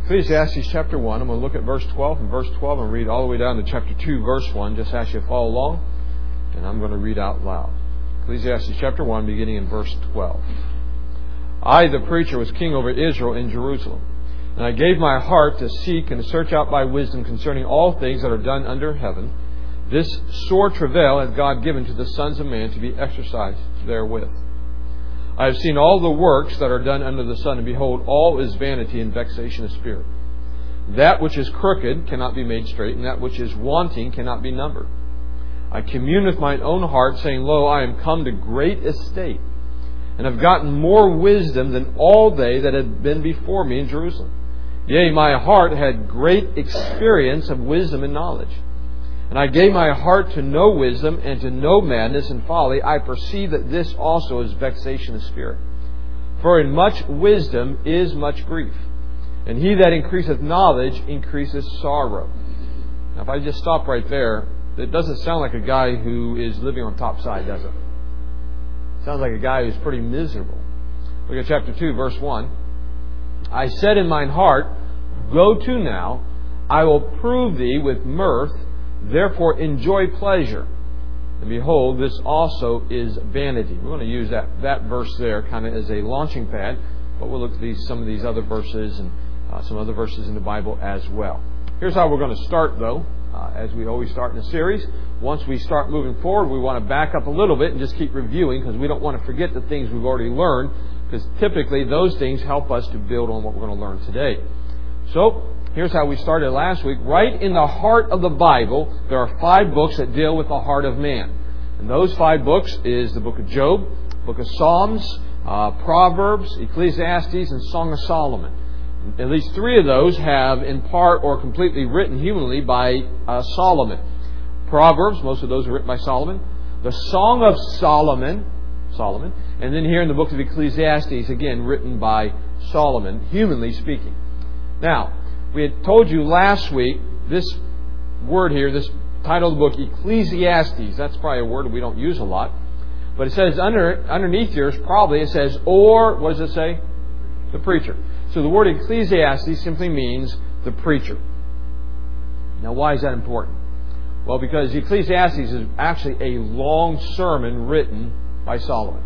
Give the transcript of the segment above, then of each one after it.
Ecclesiastes chapter 1. I'm going to look at verse 12. And verse 12, and read all the way down to chapter 2, verse 1. Just ask you to follow along. And I'm going to read out loud. Ecclesiastes chapter 1, beginning in verse 12. I, the preacher, was king over Israel in Jerusalem. And I gave my heart to seek and to search out by wisdom concerning all things that are done under heaven. This sore travail hath God given to the sons of man to be exercised therewith. I have seen all the works that are done under the sun, and behold, all is vanity and vexation of spirit. That which is crooked cannot be made straight, and that which is wanting cannot be numbered. I commune with mine own heart, saying, Lo, I am come to great estate, and have gotten more wisdom than all they that had been before me in Jerusalem. Yea, my heart had great experience of wisdom and knowledge. And I gave my heart to know wisdom and to know madness and folly. I perceive that this also is vexation of spirit. For in much wisdom is much grief. And he that increaseth knowledge increaseth sorrow. Now, if I just stop right there, it doesn't sound like a guy who is living on top side, does it? It sounds like a guy who's pretty miserable. Look at chapter 2, verse 1. I said in mine heart, Go to now, I will prove thee with mirth, therefore enjoy pleasure. And behold, this also is vanity. We're going to use that verse there kind of as a launching pad, but we'll look at some of these other verses and some other verses in the Bible as well. Here's how we're going to start, though, as we always start in a series. Once we start moving forward, we want to back up a little bit and just keep reviewing, because we don't want to forget the things we've already learned, because typically those things help us to build on what we're going to learn today. So, here's how we started last week. Right in the heart of the Bible, there are 5 books that deal with the heart of man. And those 5 books is the book of Job, book of Psalms, Proverbs, Ecclesiastes, and Song of Solomon. At least 3 of those have in part or completely written humanly by Solomon. Proverbs, most of those are written by Solomon. The Song of Solomon, and then here in the book of Ecclesiastes, again written by Solomon, humanly speaking. Now, we had told you last week, this word here, this title of the book, Ecclesiastes, that's probably a word we don't use a lot. But it says underneath yours, probably it says, or, what does it say? The preacher. So the word Ecclesiastes simply means the preacher. Now, why is that important? Well, because Ecclesiastes is actually a long sermon written by Solomon.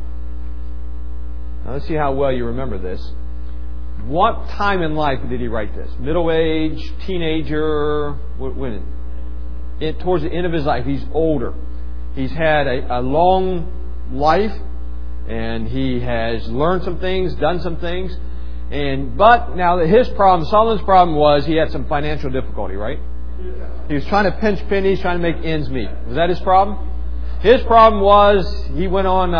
Now, let's see how well you remember this. What time in life did he write this? Middle age, teenager? When? Towards the end of his life. He's older. He's had a long life, and he has learned some things, done some things. But now Solomon's problem was he had some financial difficulty, right? He was trying to pinch pennies, trying to make ends meet. Was that his problem? His problem was he went on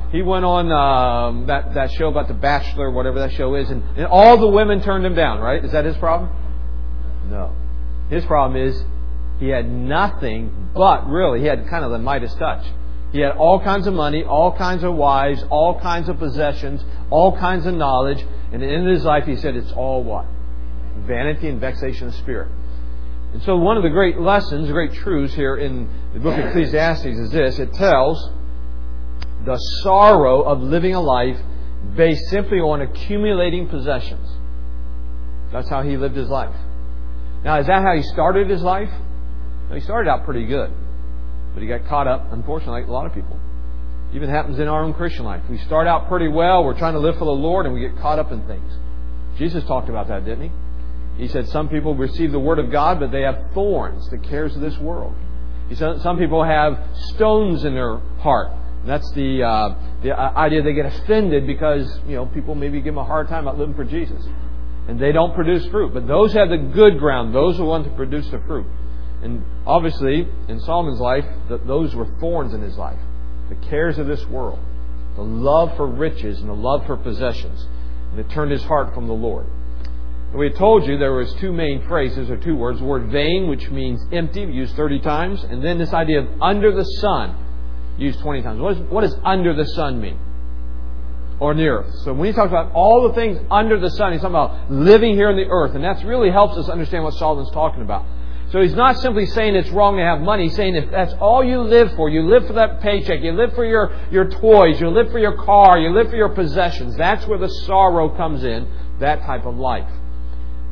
that show about The Bachelor, whatever that show is, and all the women turned him down, right? Is that his problem? No. His problem is he had nothing but, really, he had kind of the Midas touch. He had all kinds of money, all kinds of wives, all kinds of possessions, all kinds of knowledge, and at the end of his life he said it's all what? Vanity and vexation of spirit. And so one of the great lessons, great truths here in the book of Ecclesiastes is this. It tells the sorrow of living a life based simply on accumulating possessions. That's how he lived his life. Now, is that how he started his life? No, he started out pretty good. But he got caught up, unfortunately, like a lot of people. It even happens in our own Christian life. We start out pretty well, we're trying to live for the Lord, and we get caught up in things. Jesus talked about that, didn't he? He said some people receive the Word of God, but they have thorns, the cares of this world. He said some people have stones in their heart. And that's the idea they get offended because people maybe give them a hard time about living for Jesus. And they don't produce fruit. But those have the good ground. Those are the ones who produce the fruit. And obviously, in Solomon's life, those were thorns in his life. The cares of this world. The love for riches and the love for possessions. And it turned his heart from the Lord. We told you there was 2 main phrases or 2 words. The word vain, which means empty, used 30 times. And then this idea of under the sun, used 20 times. What does under the sun mean? Or the earth. So when he talks about all the things under the sun, he's talking about living here on the earth. And that really helps us understand what Solomon's talking about. So he's not simply saying it's wrong to have money. He's saying if that's all you live for that paycheck, you live for your toys, you live for your car, you live for your possessions, that's where the sorrow comes in, that type of life.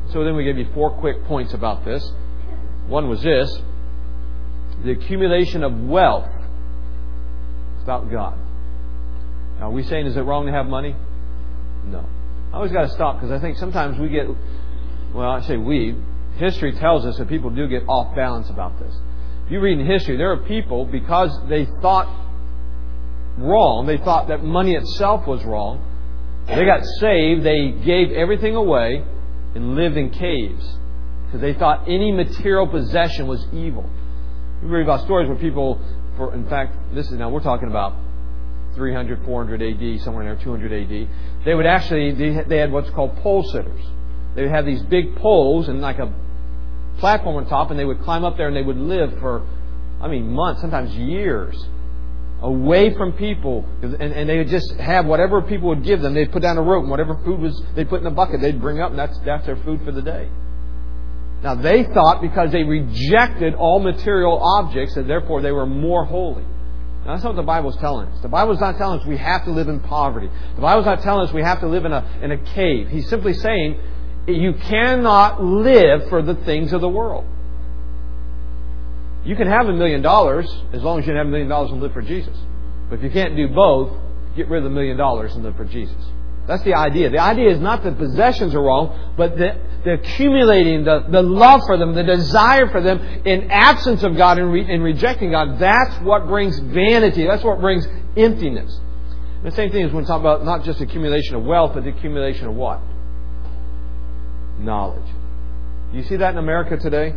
So then we gave you 4 quick points about this. One was this: the accumulation of wealth without God. Now, are we saying, is it wrong to have money? No. I always got to stop, because I think sometimes we get, well, I say we, history tells us that people do get off balance about this. If you read in history, there are people, because they thought wrong, they thought that money itself was wrong, they got saved, they gave everything away and lived in caves because they thought any material possession was evil. We read about stories where people, in fact, we're talking about 300, 400 AD, somewhere in there, 200 AD. They would actually, they had what's called pole sitters. They would have these big poles and like a platform on top, and they would climb up there and they would live for, months, sometimes years, away from people. And they would just have whatever people would give them. They'd put down a rope, and whatever food they'd put in a bucket, they'd bring up, and that's their food for the day. Now, they thought because they rejected all material objects that therefore they were more holy. Now, that's not what the Bible's telling us. The Bible's not telling us we have to live in poverty. The Bible's not telling us we have to live in a cave. He's simply saying you cannot live for the things of the world. You can have $1 million as long as you have $1 million and live for Jesus. But if you can't do both, get rid of the $1 million and live for Jesus. That's the idea. The idea is not that possessions are wrong, but the accumulating, the love for them, the desire for them in absence of God and rejecting God. That's what brings vanity. That's what brings emptiness. And the same thing is when we talk about not just accumulation of wealth, but the accumulation of what? Knowledge. Do you see that in America today?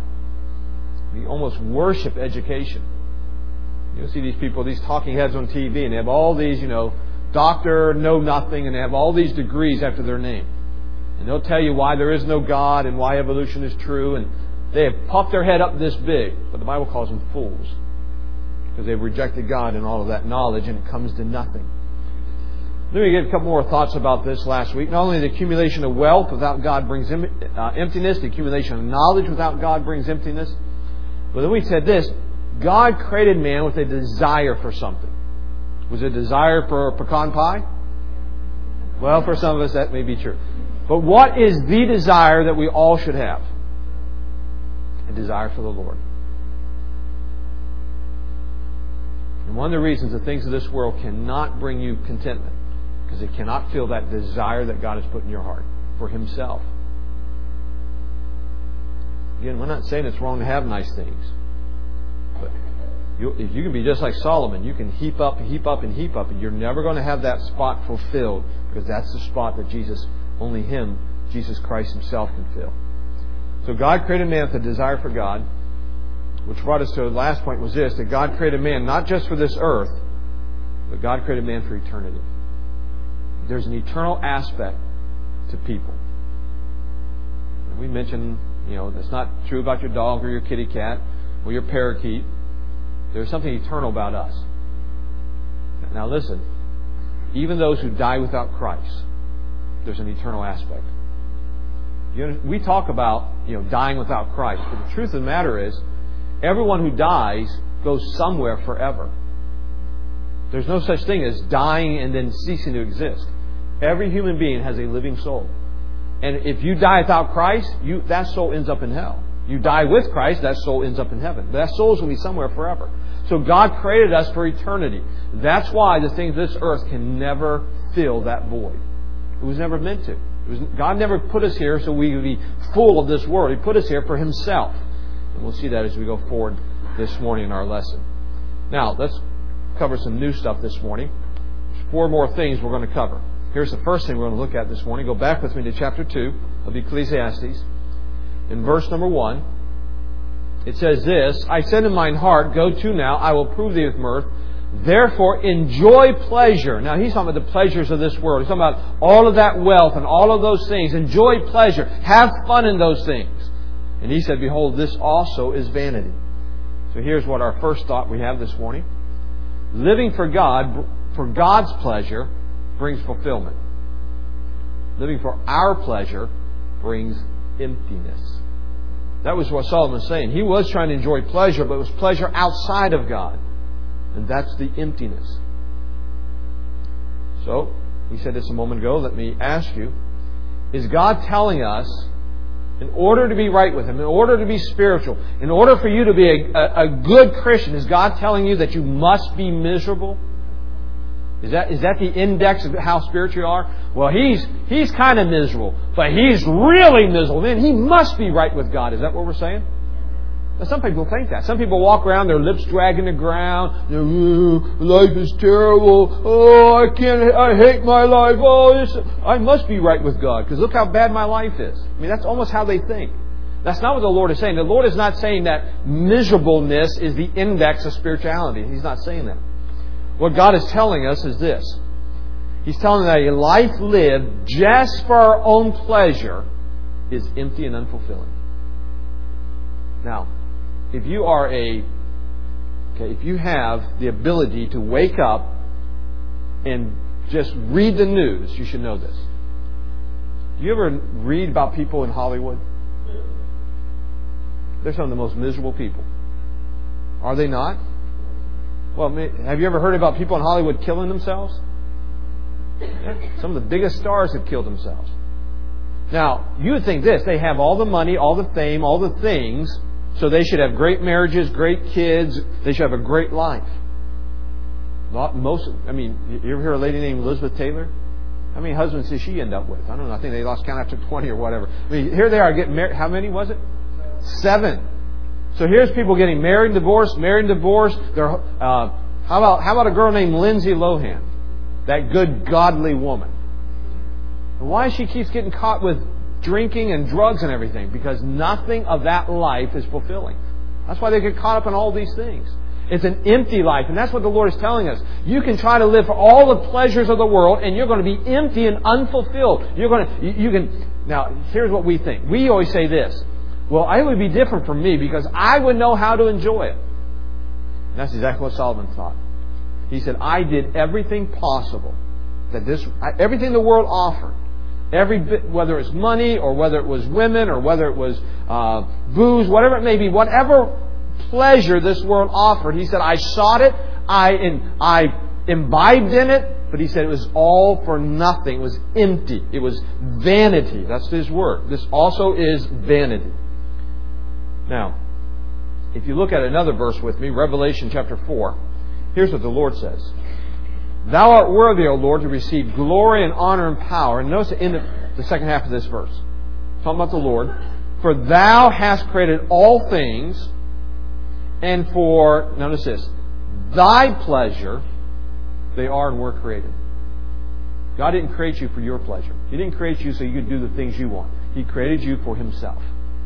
We almost worship education. You'll see these people, these talking heads on TV, and they have all these, doctor, know nothing, and they have all these degrees after their name. And they'll tell you why there is no God and why evolution is true, and they have puffed their head up this big. But the Bible calls them fools because they've rejected God and all of that knowledge, and it comes to nothing. Let me give a couple more thoughts about this last week. Not only the accumulation of wealth without God brings emptiness, the accumulation of knowledge without God brings emptiness. But then we said this: God created man with a desire for something. Was it a desire for pecan pie? Well, for some of us that may be true. But what is the desire that we all should have? A desire for the Lord. And one of the reasons the things of this world cannot bring you contentment, because it cannot fill that desire that God has put in your heart for Himself. Again, we're not saying it's wrong to have nice things. But if you can be just like Solomon, you can heap up and heap up and heap up, and you're never going to have that spot fulfilled, because that's the spot that only Him, Jesus Christ Himself, can fill. So God created man with a desire for God, which brought us to the last point was this: that God created man not just for this earth, but God created man for eternity. There's an eternal aspect to people. And we mentioned, that's not true about your dog or your kitty cat or your parakeet. There's something eternal about us. Now listen, even those who die without Christ, there's an eternal aspect. We talk about dying without Christ, but the truth of the matter is, everyone who dies goes somewhere forever. There's no such thing as dying and then ceasing to exist. Every human being has a living soul. And if you die without Christ, that soul ends up in hell. You die with Christ, that soul ends up in heaven. But that soul is going to be somewhere forever. So God created us for eternity. That's why the things of this earth can never fill that void. It was never meant to. God never put us here so we would be full of this world. He put us here for Himself. And we'll see that as we go forward this morning in our lesson. Now, let's cover some new stuff this morning. There's 4 more things we're going to cover. Here's the first thing we're going to look at this morning. Go back with me to chapter 2 of Ecclesiastes. In verse number 1, it says this: I said in mine heart, go to now, I will prove thee with mirth. Therefore enjoy pleasure. Now he's talking about the pleasures of this world. He's talking about all of that wealth and all of those things. Enjoy pleasure. Have fun in those things. And he said, behold, this also is vanity. So here's what our first thought we have this morning. Living for God, for God's pleasure, brings fulfillment. Living for our pleasure brings emptiness. That was what Solomon was saying. He was trying to enjoy pleasure, but it was pleasure outside of God. And that's the emptiness. So, we said this a moment ago. Let me ask you, is God telling us In order to be right with Him, in order to be spiritual, in order for you to be a good Christian, is God telling you that you must be miserable? Is that the index of how spiritual you are? Well, he's kind of miserable, but he's really miserable. Then he must be right with God. Is that what we're saying? Now, some people think that. Some people walk around, their lips dragging the ground. Life is terrible. Oh, I hate my life. Oh, I must be right with God because look how bad my life is. I mean, that's almost how they think. That's not what the Lord is saying. The Lord is not saying that miserableness is the index of spirituality. He's not saying that. What God is telling us is this. He's telling that a life lived just for our own pleasure is empty and unfulfilling. Now, if you have the ability to wake up and just read the news, you should know this. Do you ever read about people in Hollywood? They're some of the most miserable people. Are they not? Well, have you ever heard about people in Hollywood killing themselves? Yeah, some of the biggest stars have killed themselves. Now, you would think this. They have all the money, all the fame, all the things, so they should have great marriages, great kids. They should have a great life. You ever hear a lady named Elizabeth Taylor? How many husbands did she end up with? I don't know. I think they lost count after 20 or whatever. I mean, here they are getting married. How many was it? 7. So here's people getting married and divorced. They're, how about a girl named Lindsay Lohan? That good, godly woman. And why she keeps getting caught with drinking and drugs and everything? Because nothing of that life is fulfilling. That's why they get caught up in all these things. It's an empty life, and that's what the Lord is telling us. You can try to live for all the pleasures of the world, and you're going to be empty and unfulfilled. Now, here's what we think. We always say this. Well, it would be different for me because I would know how to enjoy it. And that's exactly what Solomon thought. He said, I did everything possible everything the world offered. Whether it's money or whether it was women or whether it was booze, whatever it may be, whatever pleasure this world offered, he said, I sought it, I imbibed in it, but he said it was all for nothing. It was empty. It was vanity. That's his word. This also is vanity. Now, if you look at another verse with me, Revelation chapter 4, here's what the Lord says. Thou art worthy, O Lord, to receive glory and honor and power. And notice in the second half of this verse, talking about the Lord. For Thou hast created all things, and for, notice this, Thy pleasure they are and were created. God didn't create you for your pleasure. He didn't create you so you could do the things you want. He created you for Himself.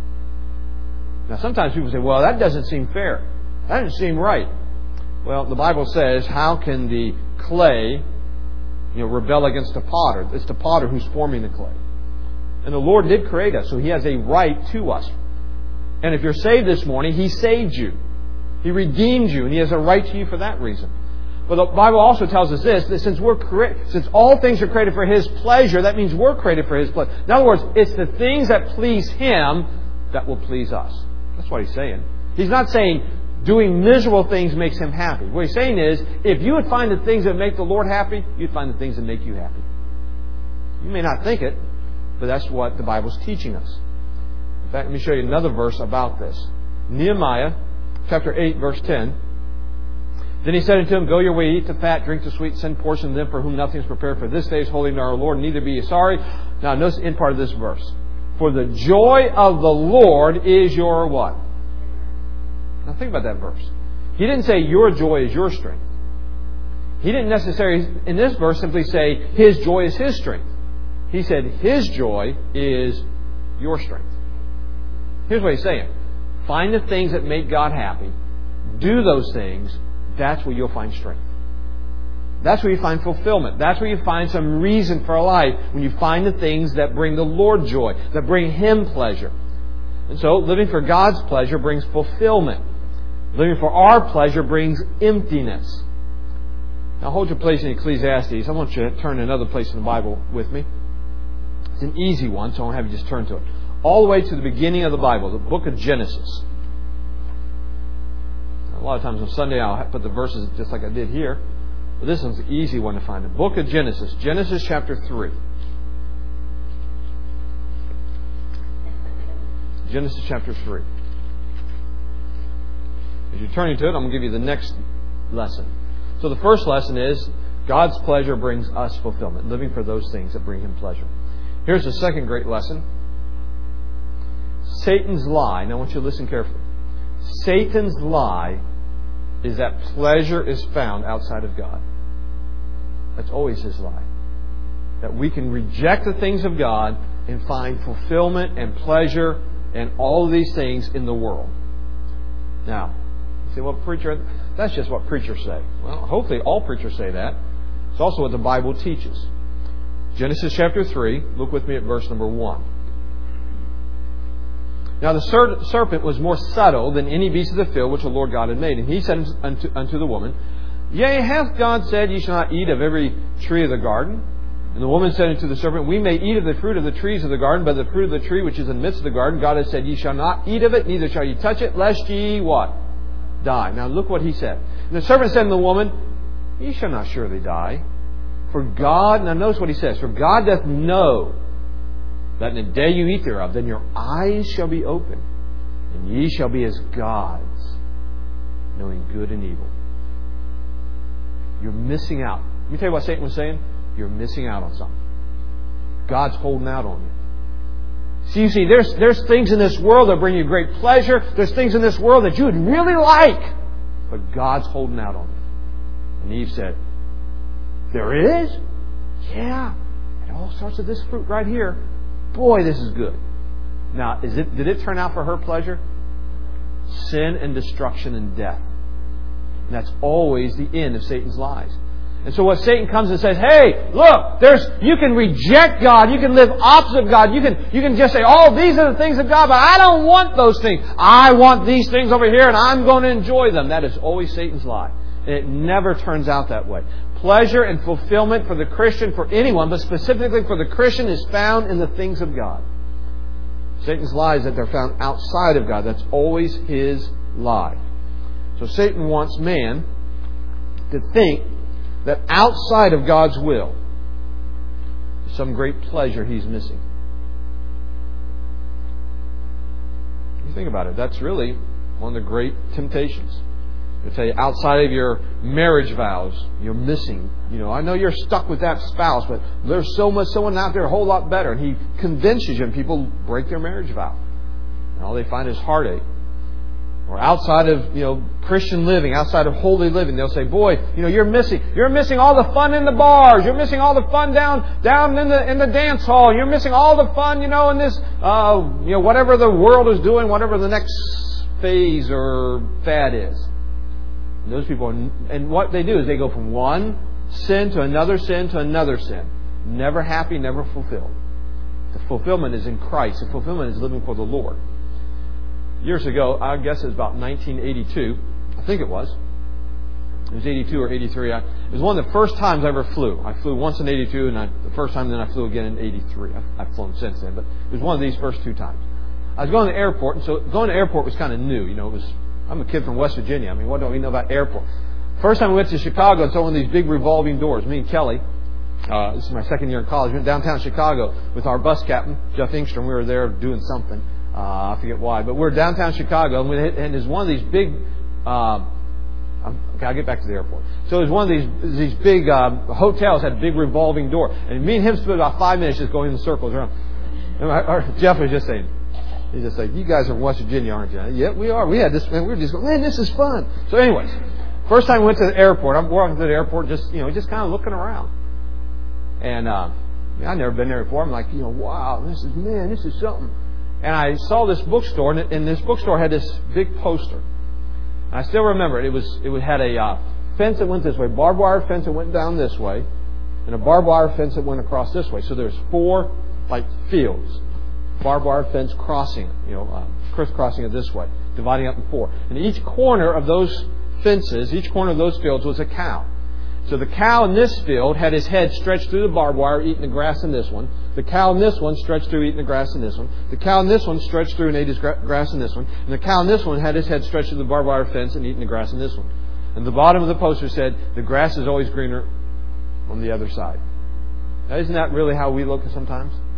Now, sometimes people say, well, that doesn't seem fair. That doesn't seem right. Well, the Bible says, how can the clay rebel against the potter? It's the potter who's forming the clay. And the Lord did create us, so He has a right to us. And if you're saved this morning, He saved you. He redeemed you, and He has a right to you for that reason. But the Bible also tells us this, that since all things are created for His pleasure, that means we're created for His pleasure. In other words, it's the things that please Him that will please us. That's what He's saying. He's not saying doing miserable things makes Him happy. What He's saying is, if you would find the things that make the Lord happy, you'd find the things that make you happy. You may not think it, but that's what the Bible's teaching us. In fact, let me show you another verse about this. Nehemiah chapter 8, verse 10. Then he said unto him, Go your way, eat the fat, drink the sweet, send portion to them for whom nothing is prepared. For this day is holy to our Lord, neither be ye sorry. Now notice the end part of this verse. For the joy of the Lord is your what? Now think about that verse. He didn't say your joy is your strength. He didn't necessarily, in this verse, simply say His joy is His strength. He said His joy is your strength. Here's what He's saying. Find the things that make God happy. Do those things. That's where you'll find strength. That's where you find fulfillment. That's where you find some reason for life, when you find the things that bring the Lord joy, that bring Him pleasure. And so, living for God's pleasure brings fulfillment. Living for our pleasure brings emptiness. Now, hold your place in Ecclesiastes. I want you to turn to another place in the Bible with me. It's an easy one, so I won't have you just turn to it. All the way to the beginning of the Bible, the book of Genesis. A lot of times on Sunday I'll put the verses just like I did here. But this one's an easy one to find. The book of Genesis. Genesis chapter 3. Genesis chapter 3. As you're turning to it, I'm going to give you the next lesson. So the first lesson is God's pleasure brings us fulfillment, living for those things that bring Him pleasure. Here's the second great lesson. Satan's lie. Now I want you to listen carefully. Satan's lie is that pleasure is found outside of God. That's always his lie. That we can reject the things of God and find fulfillment and pleasure and all of these things in the world. Now, you say, well, preacher, that's just what preachers say. Well, hopefully all preachers say that. It's also what the Bible teaches. Genesis chapter 3, look with me at verse number 1. Now the serpent was more subtle than any beast of the field which the Lord God had made. And he said unto the woman, Yea, hath God said, Ye shall not eat of every tree of the garden? And the woman said unto the serpent, We may eat of the fruit of the trees of the garden, but the fruit of the tree which is in the midst of the garden, God has said, Ye shall not eat of it, neither shall ye touch it, lest ye what? Die. Now look what he said. And the serpent said unto the woman, Ye shall not surely die. For God, now notice what he says, For God doth know that in the day you eat thereof, then your eyes shall be opened, and ye shall be as gods, knowing good and evil. You're missing out. Let me tell you what Satan was saying. You're missing out on something. God's holding out on you. So you see, there's things in this world that bring you great pleasure. There's things in this world that you would really like. But God's holding out on you. And Eve said, There is? Yeah. It all starts with this fruit right here. Boy, this is good. Now, did it turn out for her pleasure? Sin and destruction and death. And that's always the end of Satan's lies. And so what Satan comes and says, hey, look, you can reject God. You can live opposite of God. You can just say, oh, these are the things of God, but I don't want those things. I want these things over here and I'm going to enjoy them. That is always Satan's lie. And it never turns out that way. Pleasure and fulfillment for the Christian, for anyone, but specifically for the Christian, is found in the things of God. Satan's lie is that they're found outside of God. That's always his lie. So Satan wants man to think that outside of God's will is some great pleasure he's missing. You think about it. That's really one of the great temptations. I'll tell you, outside of your marriage vows, you're missing. I know you're stuck with that spouse, but there's someone out there a whole lot better. And he convinces you, and people break their marriage vow. And all they find is heartache. Or outside of, Christian living, outside of holy living, they'll say, boy, you're missing all the fun in the bars. You're missing all the fun down in the dance hall. You're missing all the fun, in this, whatever the world is doing, whatever the next phase or fad is. And those people, and what they do is they go from one sin to another sin to another sin. Never happy, never fulfilled. The fulfillment is in Christ. The fulfillment is living for the Lord. Years ago, I guess it was about 1982. I think it was. It was 82 or 83. It was one of the first times I ever flew. I flew once in 82, and the first time then I flew again in 83. I've flown since then, but it was one of these first two times. I was going to the airport, and so going to the airport was kind of new. I'm a kid from West Virginia. What don't we know about airport? First time we went to Chicago, it's one of these big revolving doors. Me and Kelly, this is my second year in college, we went downtown Chicago with our bus captain, Jeff Ingstrom. We were there doing something. I forget why, but we're downtown Chicago, and there's one of these big. I'll get back to the airport. So there's one of these big hotels had a big revolving door, and me and him spent about 5 minutes just going in circles around. And Jeff was just saying, he's just like, you guys are from West Virginia, aren't you? Yeah, we are. We had this, and we were just going, man, this is fun. So, anyways, first time we went to the airport, I'm walking to the airport, just kind of looking around, and I've never been there before. I'm like, wow, this is something. And I saw this bookstore, and this bookstore had this big poster. And I still remember it. It had a fence that went this way, barbed wire fence that went down this way, and a barbed wire fence that went across this way. So there's 4 fields, barbed wire fence crossing, crisscrossing it this way, dividing up in 4. And each corner of those fences, each corner of those fields was a cow. So the cow in this field had his head stretched through the barbed wire, eating the grass in this one. The cow in this one stretched through, eating the grass in this one. The cow in this one stretched through and ate his grass in this one. And the cow in this one had his head stretched through the barbed wire fence and eating the grass in this one. And the bottom of the poster said, the grass is always greener on the other side. Now, isn't that really how we look sometimes?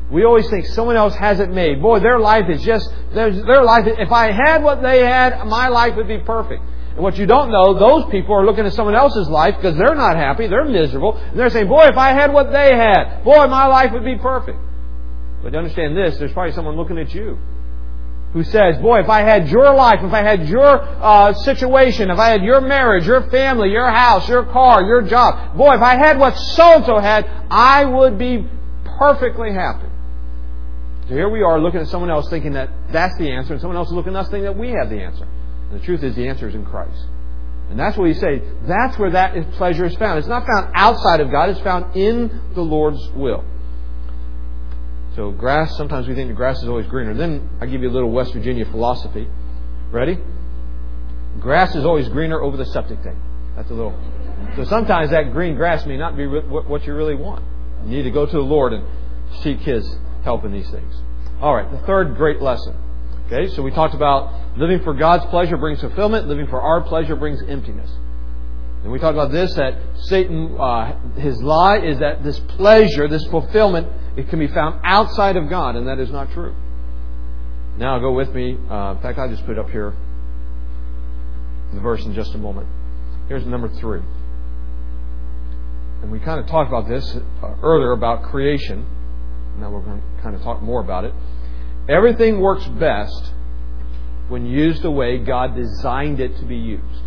We always think someone else has it made. Boy, their life is just, their life, if I had what they had, my life would be perfect. And what you don't know, those people are looking at someone else's life because they're not happy, they're miserable, and they're saying, boy, if I had what they had, boy, my life would be perfect. But to understand this, there's probably someone looking at you who says, boy, if I had your life, if I had your situation, if I had your marriage, your family, your house, your car, your job, boy, if I had what so-and-so had, I would be perfectly happy. So here we are looking at someone else thinking that that's the answer, and someone else is looking at us thinking that we have the answer. And the truth is the answer is in Christ. And that's what we say, that's where that pleasure is found. It's not found outside of God, it's found in the Lord's will. So grass, sometimes we think the grass is always greener. Then I give you a little West Virginia philosophy. Ready? Grass is always greener over the septic tank. That's a little... So sometimes that green grass may not be what you really want. You need to go to the Lord and seek His help in these things. All right, the third great lesson. Okay, so we talked about living for God's pleasure brings fulfillment, living for our pleasure brings emptiness. And we talked about this, that Satan, his lie is that this pleasure, this fulfillment, it can be found outside of God, and that is not true. Now go with me. In fact, I'll just put it up here, the verse in just a moment. Here's number 3. And we kind of talked about this earlier about creation. Now we're going to kind of talk more about it. Everything works best when used the way God designed it to be used.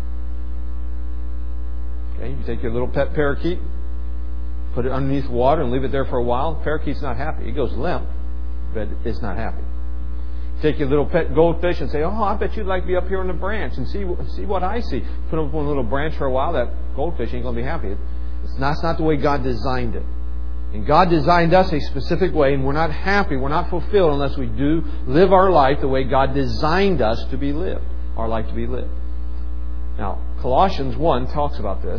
Okay, you take your little pet parakeet, put it underneath water and leave it there for a while. The parakeet's not happy. It goes limp, but it's not happy. Take your little pet goldfish and say, oh, I bet you'd like to be up here on the branch and see what I see. Put it up on a little branch for a while. That goldfish ain't going to be happy. That's not the way God designed it. And God designed us a specific way, and we're not happy, we're not fulfilled unless we do live our life the way God designed us to be lived, our life to be lived. Now, Colossians 1 talks about this.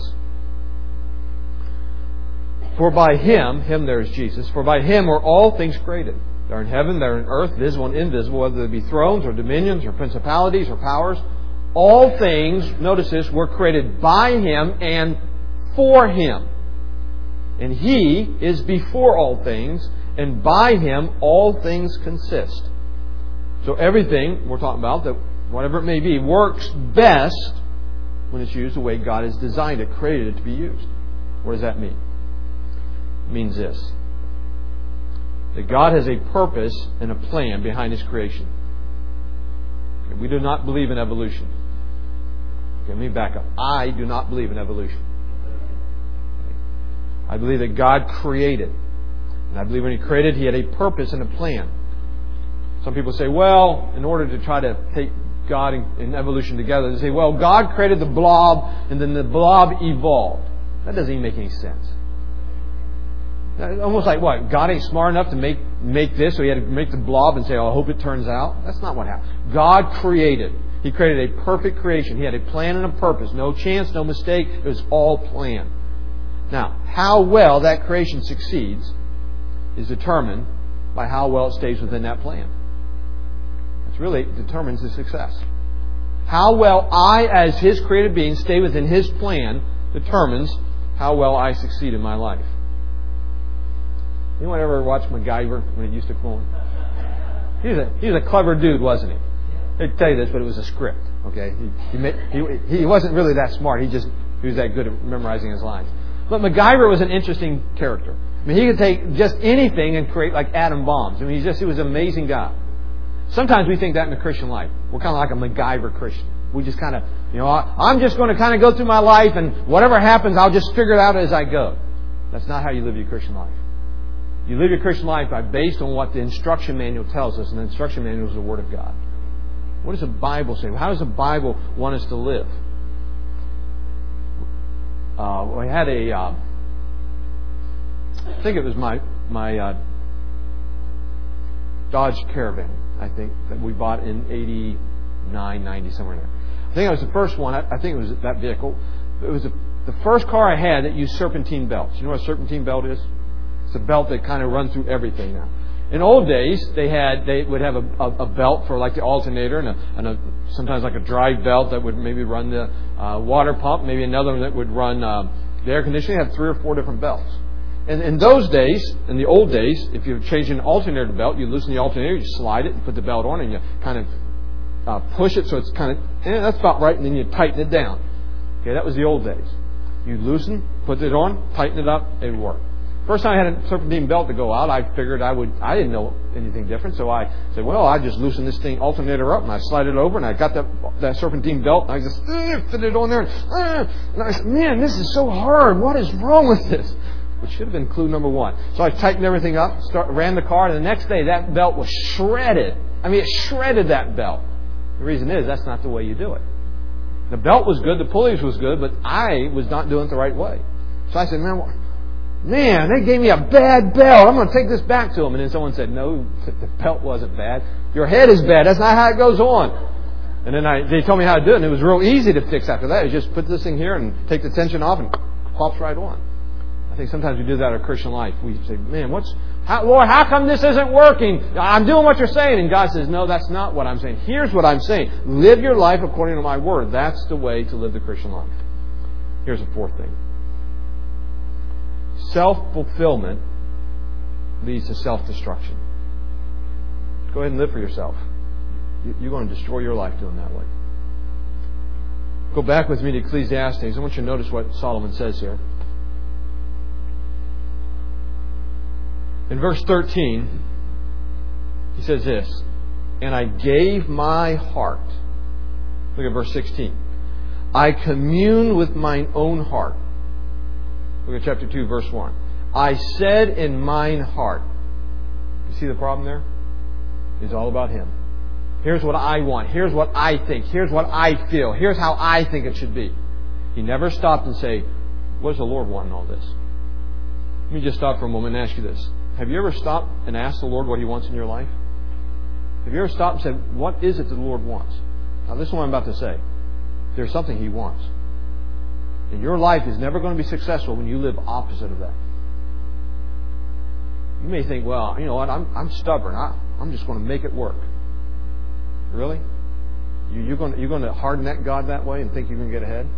For by Him there is Jesus, for by Him were all things created. They're in heaven, they're in earth, visible and invisible, whether they be thrones or dominions or principalities or powers. All things, notice this, were created by Him and for Him. And He is before all things, and by Him all things consist. So everything we're talking about, that whatever it may be, works best when it's used the way God has designed it, created it to be used. What does that mean? It means this: that God has a purpose and a plan behind His creation. Okay, we do not believe in evolution. Okay, let me back up. I do not believe in evolution. I believe that God created. And I believe when He created, He had a purpose and a plan. Some people say, well, in order to try to take God and evolution together, they say, well, God created the blob and then the blob evolved. That doesn't even make any sense. Almost like what? God ain't smart enough to make this, so He had to make the blob and say, oh, I hope it turns out. That's not what happened. God created. He created a perfect creation. He had a plan and a purpose. No chance, no mistake. It was all planned. Now, how well that creation succeeds is determined by how well it stays within that plan. It really determines the success. How well I, as His created being, stay within His plan determines how well I succeed in my life. Anyone ever watch MacGyver when it used to clone? He's a clever dude, wasn't he? I'd tell you this, but it was a script. Okay, he wasn't really that smart. He was that good at memorizing his lines. But MacGyver was an interesting character. I mean, he could take just anything and create like atom bombs. I mean, he was an amazing guy. Sometimes we think that in the Christian life. We're kind of like a MacGyver Christian. We just kind of, I'm just going to kind of go through my life, and whatever happens, I'll just figure it out as I go. That's not how you live your Christian life. You live your Christian life based on what the instruction manual tells us, and the instruction manual is the Word of God. What does the Bible say? How does the Bible want us to live? We had I think it was my Dodge Caravan, I think, that we bought in 89, 90, somewhere in there. I think it was the first one. I think it was that vehicle. It was the first car I had that used serpentine belts. You know what a serpentine belt is? It's a belt that kind of runs through everything now. In old days, they would have a belt for like the alternator and sometimes like a drive belt that would maybe run the water pump, maybe another one that would run the air conditioning. They had 3 or 4 different belts. And in those days, in the old days, if you're changing an alternator belt, you loosen the alternator, you slide it, and put the belt on, and you kind of push it so it's kind of, that's about right, and then you tighten it down. Okay, that was the old days. You loosen, put it on, tighten it up, it would work. First time I had a serpentine belt to go out, I figured I didn't know anything different, so I said, well, I just loosen this thing alternator up, and I slide it over, and I got that serpentine belt, and I just fit it on there, and I said, man, this is so hard. What is wrong with this? Which should have been clue number one. So I tightened everything up, ran the car, and the next day that belt was shredded. I mean, it shredded that belt. The reason is that's not the way you do it. The belt was good, the pulleys was good, but I was not doing it the right way. So I said, man, they gave me a bad belt. I'm going to take this back to them. And then someone said, no, the belt wasn't bad. Your head is bad. That's not how it goes on. And then they told me how to do it, and it was real easy to fix after that. You just put this thing here and take the tension off, and it pops right on. I think sometimes we do that in our Christian life. We say, man, Lord, how come this isn't working? I'm doing what you're saying. And God says, no, that's not what I'm saying. Here's what I'm saying. Live your life according to my word. That's the way to live the Christian life. Here's the fourth thing. Self-fulfillment leads to self-destruction. Go ahead and live for yourself. You're going to destroy your life doing that way. Go back with me to Ecclesiastes. I want you to notice what Solomon says here. In verse 13, he says this, and I gave my heart. Look at verse 16. I commune with mine own heart. Look at chapter 2, verse 1. I said in mine heart. You see the problem there? It's all about him. Here's what I want. Here's what I think. Here's what I feel. Here's how I think it should be. He never stopped and say, what does the Lord want in all this? Let me just stop for a moment and ask you this. Have you ever stopped and asked the Lord what He wants in your life? Have you ever stopped and said, what is it that the Lord wants? Now, this is what I'm about to say. There's something He wants. And your life is never going to be successful when you live opposite of that. You may think, well, you know what, I'm stubborn. I'm just going to make it work. Really? You're going to hard-neck God that way and think you're going to get ahead?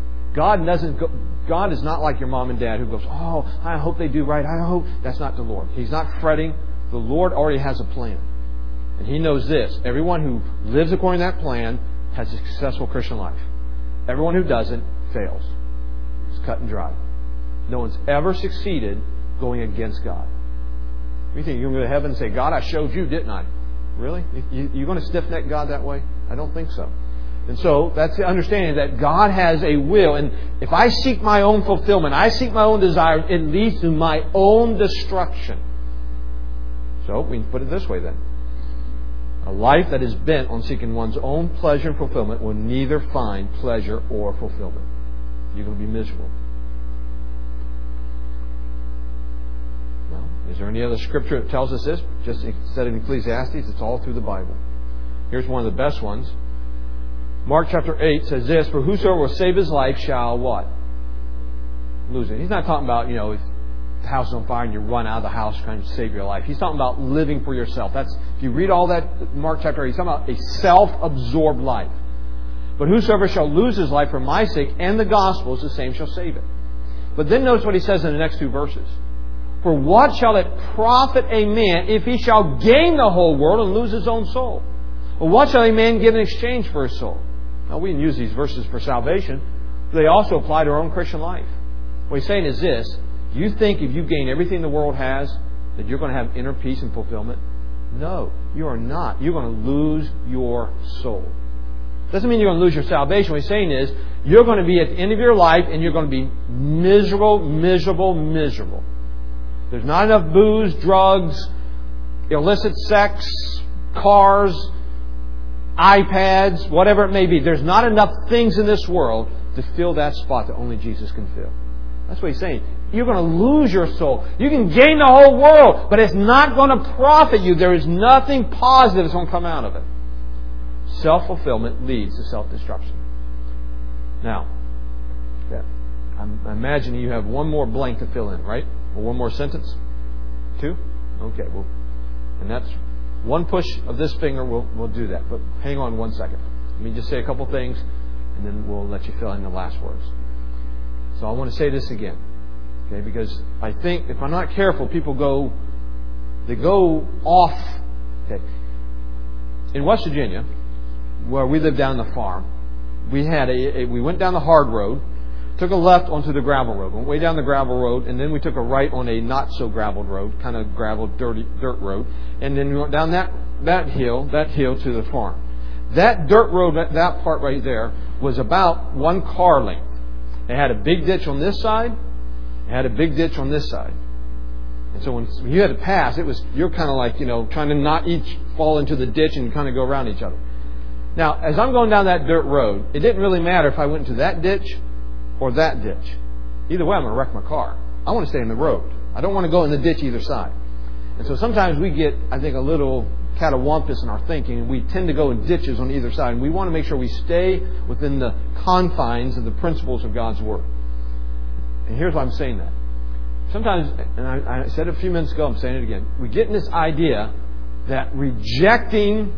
God is not like your mom and dad who goes, oh, I hope they do right. I hope. That's not the Lord. He's not fretting. The Lord already has a plan. And He knows this. Everyone who lives according to that plan has a successful Christian life. Everyone who doesn't fails. It's cut and dry. No one's ever succeeded going against God. You think you're going to go to heaven and say, God, I showed you, didn't I? Really? You're going to stiff-neck God that way? I don't think so. And so that's the understanding that God has a will. And if I seek my own fulfillment, I seek my own desire, it leads to my own destruction. So we can put it this way then. A life that is bent on seeking one's own pleasure and fulfillment will neither find pleasure or fulfillment. You're going to be miserable. Well, is there any other scripture that tells us this? Just said in Ecclesiastes, it's all through the Bible. Here's one of the best ones. Mark chapter 8 says this, for whosoever will save his life shall what? Lose it. He's not talking about, if the house is on fire and you run out of the house trying to save your life. He's talking about living for yourself. If you read all that, Mark chapter 8, he's talking about a self-absorbed life. But whosoever shall lose his life for my sake and the gospel's, the same shall save it. But then notice what he says in the next two verses. For what shall it profit a man if he shall gain the whole world and lose his own soul? Or what shall a man give in exchange for his soul? Now, we can use these verses for salvation, but they also apply to our own Christian life. What he's saying is this. You think if you gain everything the world has, that you're going to have inner peace and fulfillment? No, you are not. You're going to lose your soul. Doesn't mean you're going to lose your salvation. What he's saying is, you're going to be at the end of your life and you're going to be miserable, miserable, miserable. There's not enough booze, drugs, illicit sex, cars, iPads, whatever it may be. There's not enough things in this world to fill that spot that only Jesus can fill. That's what he's saying. You're going to lose your soul. You can gain the whole world, but it's not going to profit you. There is nothing positive that's going to come out of it. Self-fulfillment leads to self-destruction. Now, I'm imagining you have one more blank to fill in, right? Or one more sentence? Two? Okay, well, and that's one push of this finger will do that. But hang on one second. Let me just say a couple things, and then we'll let you fill in the last words. So I want to say this again. Okay, because I think if I'm not careful, people go off. Okay. In West Virginia, where we lived down the farm, we went down the hard road, took a left onto the gravel road, went way down the gravel road, and then we took a right on a not so graveled road, kind of gravel, dirty dirt road, and then we went down that hill to the farm. That dirt road, that part right there, was about 1 car length. It had a big ditch on this side. It had a big ditch on this side. And so when you had to pass, you're kind of like, trying to not each fall into the ditch and kind of go around each other. Now, as I'm going down that dirt road, it didn't really matter if I went into that ditch or that ditch. Either way, I'm going to wreck my car. I want to stay in the road. I don't want to go in the ditch either side. And so sometimes we get, I think, a little catawampus in our thinking, and we tend to go in ditches on either side. And we want to make sure we stay within the confines of the principles of God's Word. And here's why I'm saying that. Sometimes, and I said it a few minutes ago, I'm saying it again, we get in this idea that rejecting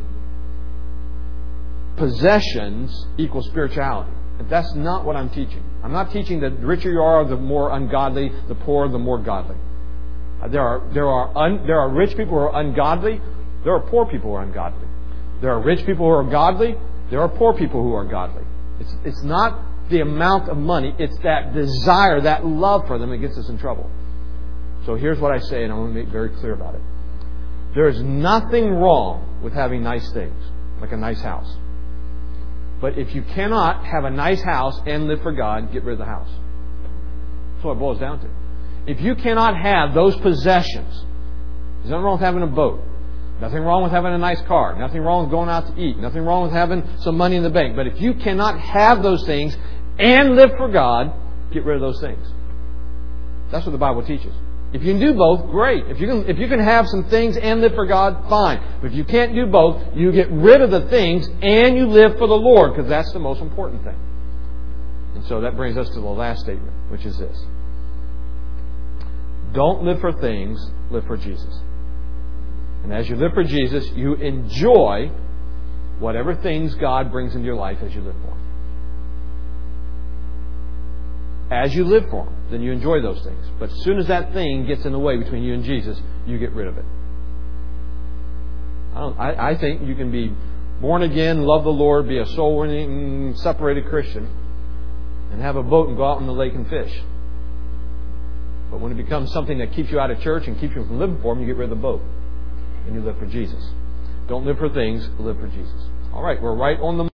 possessions equals spirituality. And that's not what I'm teaching. I'm not teaching that the richer you are, the more ungodly, the poorer, the more godly. There are rich people who are ungodly. There are poor people who are ungodly. There are rich people who are godly. There are poor people who are godly. It's not the amount of money. It's that desire, that love for them that gets us in trouble. So here's what I say, and I want to make very clear about it. There is nothing wrong with having nice things, like a nice house. But if you cannot have a nice house and live for God, get rid of the house. That's what it boils down to. If you cannot have those possessions, there's nothing wrong with having a boat. Nothing wrong with having a nice car. Nothing wrong with going out to eat. Nothing wrong with having some money in the bank. But if you cannot have those things and live for God, get rid of those things. That's what the Bible teaches. If you can do both, great. If you can have some things and live for God, fine. But if you can't do both, you get rid of the things and you live for the Lord, because that's the most important thing. And so that brings us to the last statement, which is this. Don't live for things, live for Jesus. And as you live for Jesus, you enjoy whatever things God brings into your life as you live for Him. As you live for Him, then you enjoy those things. But as soon as that thing gets in the way between you and Jesus, you get rid of it. I think you can be born again, love the Lord, be a soul-winning, separated Christian, and have a boat and go out in the lake and fish. But when it becomes something that keeps you out of church and keeps you from living for Him, you get rid of the boat. And you live for Jesus. Don't live for things, live for Jesus. All right, we're right on the